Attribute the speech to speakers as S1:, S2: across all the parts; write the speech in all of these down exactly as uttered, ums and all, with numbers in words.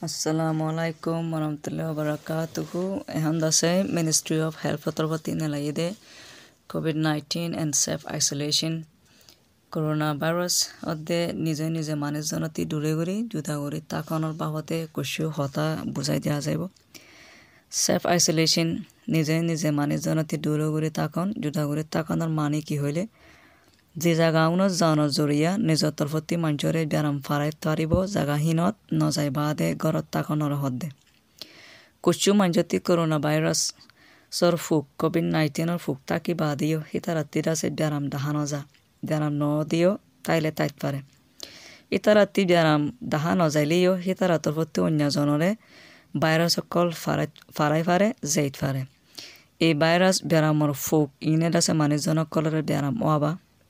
S1: Assalamualaikum warahmatullahi wabarakatuh. Ehan dase Ministry of Health Patrapati nelayide COVID nineteen and self isolation coronavirus odde nije nije manis jonoti dure guri juda guri takonor bahote kushu hota bujai dia jaibo. Self isolation nije nije manis jonoti dure guri takon juda guri takonor mani ki hoile যে জাগাউনো জানৰ জৰিয়া নিজৰ তৰফতি মঞ্চৰে ব্যায়াম ফাৰাই তাৰিব জাগাহীনত নজাই বাদে ঘৰত তাকনৰ হদ্দে কুচু মঞ্চতি corona virus সৰ ফুক Covid নাইনটিনৰ ফুক তাকি বাদিও হিতাৰাতিৰা সে ব্যায়াম দাহানো যা ব্যায়াম ন দিও তাইলে তাইত পারে ইতাৰাতি ব্যায়াম দাহা নজাইলিও হিতাৰা তৰফতি অন্য জনৰে ভাইৰাছ অকল ফাৰাই ফাৰাই ফাৰে জেইত ফাৰে এই ভাইৰাছ ব্যায়ামৰ ফুক ইনে দাসে মানুহজনক কলৰে ব্যায়াম ওয়াবা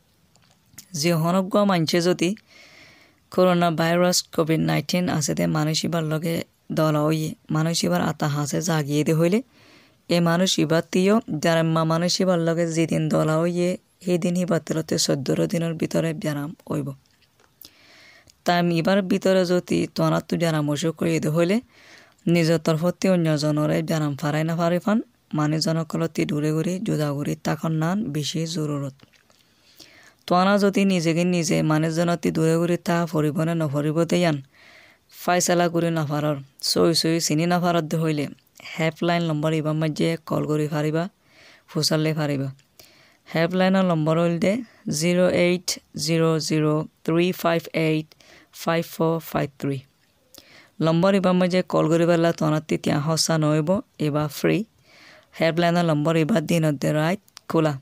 S1: যে হনগ্য মানছে যদি করোনা ভাইরাস কোভিড নাইনটিন আছে দে মানুষিবার লগে দলা হইয়ে মানুষিবার আতা হাসে জাগিয়ে দে হইলে এ মানুষিবার তিও যারা মানুষিবার লগে যেদিন দলা হইয়ে সেদিন হিবাতেরতে চৈদ্দর দিনের ভিতরে ব্যায়াম হইব তাই এবার ভিতরে যদি তনাত্তু ব্যায়াম অসুখ করিয়ে দে হইলে নিজের তরফতি অন্যজনরে ব্যায়াম ফারাই না ফারি ফান মানুষজনকলতি দূরে ঘুরি জুদা ঘুরি তখন নান বেশি জরুরত তোনা যদি নিজেকে নিজে মানুষজনতি দূরে ঘুরি তা ফরিবনে নফরিব দেয়ান ফাইসালা করে নাফারর সই সই চিনি নাফারত হইলে হেল্পলাইন নম্বর ইবার মাঝে কল করে ফারিবা ফুসালে ফারিবা হেল্পলাইনের নম্বর হইল the zero eight zero zero three five eight five four five three নম্বর ইবার মাঝে কল করে পেলা তোনাতি তিয়া হসা নইব এবার ফ্রি হেল্পলাইনের নম্বর এবার দিনত দে রাইট খোলা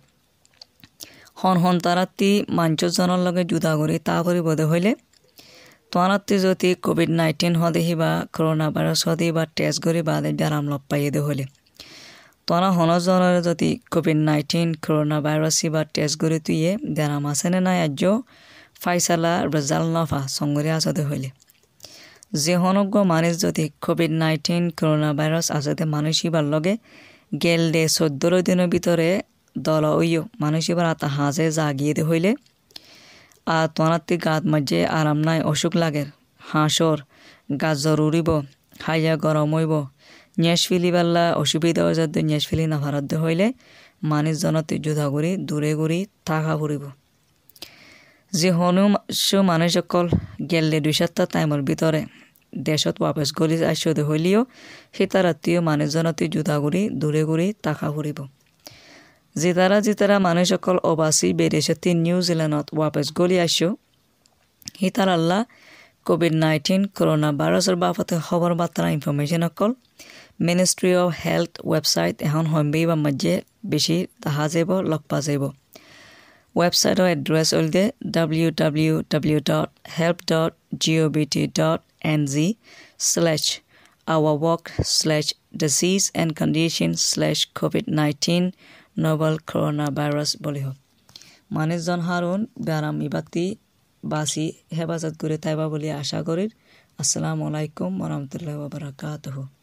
S1: হন হন তারাতি মাঞ্চজনের লগে জুদা করে তা করিবদে হইলে তোনাতি যদি কোভিড নাইনটিন হদেহি বা করোনা ভাইরাস হদে বা টেস্ট করে বাদে ব্যায়াম লপ পাইয়ে দে হইলে তোনা হনজনের যদি কোভিড নাইনটিন করোনা ভাইরাস বা টেস্ট করে তুইয়ে ব্যায়াম আছে না নাই আজ ফাইসালা রেজাল্ট নফা সঙ্গরে আসতে হইলে যে হনজ্ঞ মানুষ যদি কোভিড নাইনটিন করোনা ভাইরাস আসতে মানুষ ইবার লগে গেল দে চৈদ্দর দিনের ভিতরে দল ওইও মানুষ এবার আতা হাজে জাগিয়ে দে হইলে আর তোনাতি গাত মাঝে আরাম নাই অসুখ লাগে হাঁসর গাছ জরুরিব হাইয়া গরম হইব নেশ ফিলিবাল্লা অসুবিধা হয়ে যাতে নেশ ফিলি না ভারত হইলে মানুষ জনতি যুধা করি দূরে করি থাকা ফুরিব যে হনু মানুষ অকল গেলে দুই সপ্তাহ টাইমের ভিতরে দেশত ওয়াপস গলি আসতে হইলেও সেতারাত্মীয় মানুষ জনতি যুধা করি দূরে করি থাকা ফুরিব যেতারা যেতারা মানুষ অকল অবাসী বেদেশতি নিউজিল্যান্ডত ওয়াপস গলি আসো হিতার আল্লাহ কোভিড নাইনটিন করোনা ভাইরাসের বাবদে খবর বার্তা ইনফরমেশন অকল মিনিস্ট্রি অফ হেলথ ওয়েবসাইট এখন হম্বেই বা মাঝে বেশি দেখা যাব লগ পা যাব ওয়েবসাইটৰ এড্ৰেছ হ'ল the W W W dot help dot G O' V T dot N Z slash our work slash disease and condition slash covid nineteen novel corona virus বলি হোক মানুষজন হারুন ব্যায়াম ইবাতি বাসি হেফাজত করে তাইবা বলে আশা করি আসসালামু আলাইকুম ওয়া রাহমাতুল্লাহি ওয়া বারাকাতুহু।